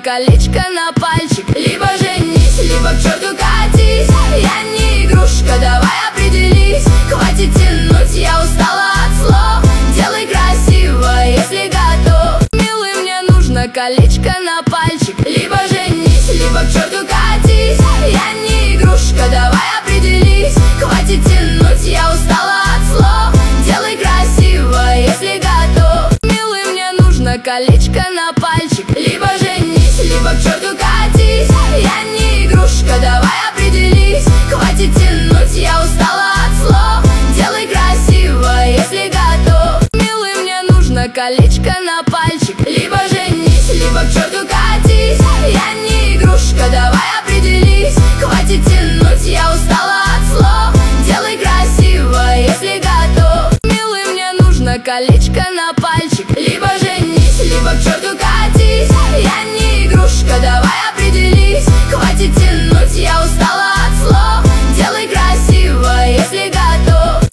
колечко на пальчик. Либо женись, либо к черту катись. Я не игрушка, давай определись. Хватит тянуть, я устала от слов. Делай красиво, если готов. Милый, мне нужно колечко на пальчик. Либо женись, либо к черту катись. Я не игрушка, давай определись. Хватит тянуть, я устала от слов. Делай красиво, если готов. Милый, мне нужно колечко